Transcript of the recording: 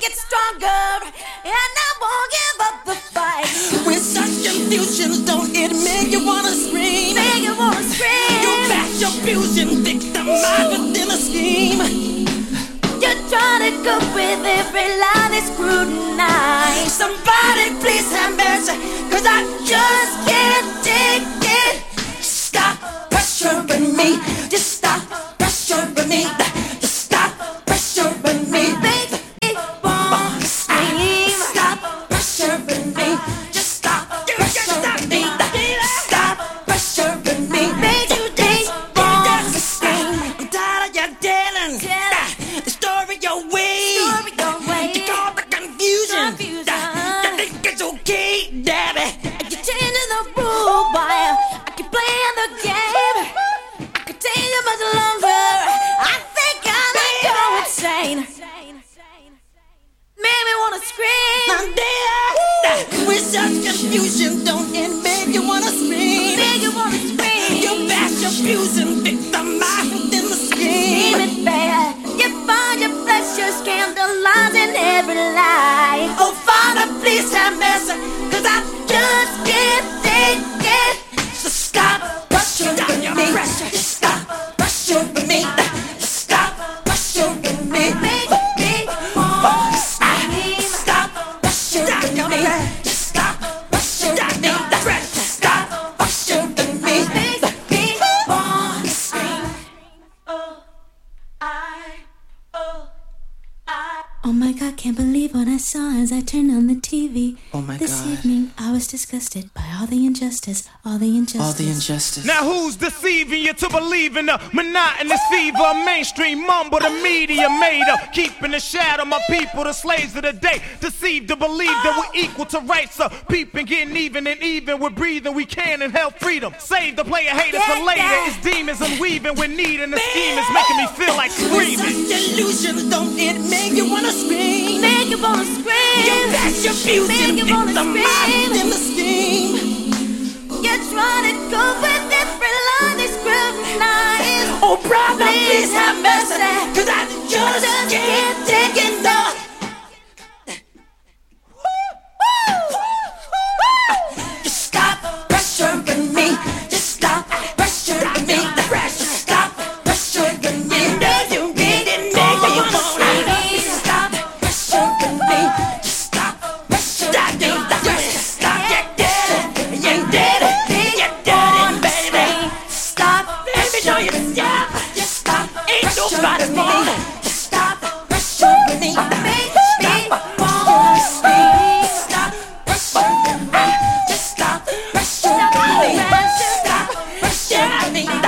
get stronger, and I won't give up the fight. With such confusion, don't it make you wanna scream? Make you wanna scream. You bash your abusing, victimized within a scheme. You're trying to cope with every lie that's scrutinized. Somebody please have mercy, 'cause I just can't take it. Stop pressuring me, just stop pressuring me. Just stop pressuring me. Baby, it won't scream. Stop pressuring me, just stop pressuring me. Stop pressuring me. Baby, it won't scream. I'm tired of your dealing. The story your way. Story your way. You call the confusion. Confusion. You think it's okay, Daddy? You're changing the rule, boy. I keep playing the game. I could take you much longer. I think I might go insane. Made me wanna scream. My dear, with such confusion, don't it make you wanna scream? Make you wanna scream. You bash your abusing, victimized within the scheme. Scream it bad. You find your pleasure scandalizing every lie. Oh, Father, please have mercy, 'cause I just can't take it. So stop pressuring me. Just stop pressuring me. Just stop pressuring me. Baby, won't scream. Stop pressuring me. Just stop pressuring me. Stop pressuring me. Baby, won't scream. Oh my God, can't believe what I saw as I turned on the TV. Oh my This God. evening I was disgusted by all the injustice, all the injustice. All the injustice. Now who's deceiving you to believe in the monotonous fever? Mainstream mumble, the media made up, keeping the shadow. My people, the slaves of the day, deceived to believe that we're equal to rights. So peeping, getting even, and even with breathing, we can and help freedom. Save the player, haters for later. It's demons I'm weaving with need, and the scheme is making me feel like With screaming. such illusion, don't it make you wanna scream? Make you wanna scream. You bash your abusing, Make you wanna victimized scream. in the scheme. You're trying to go with every line they scrutinize. Oh, brother, please have mercy, 'cause I just can't take it no. Just stop pressuring me. Just stop pressuring me. Just stop pressuring me. You get it, make me wanna scream. Stop pressuring me. Just stop pressuring me. Just stop, you did it. You did it. You did it, baby. Stop, baby, know you stop. Just stop. Ain't nobody more. Just stop pressuring me. Stop pressuring me. Stop pressuring me. Just stop pressuring me. Stop pressuring me.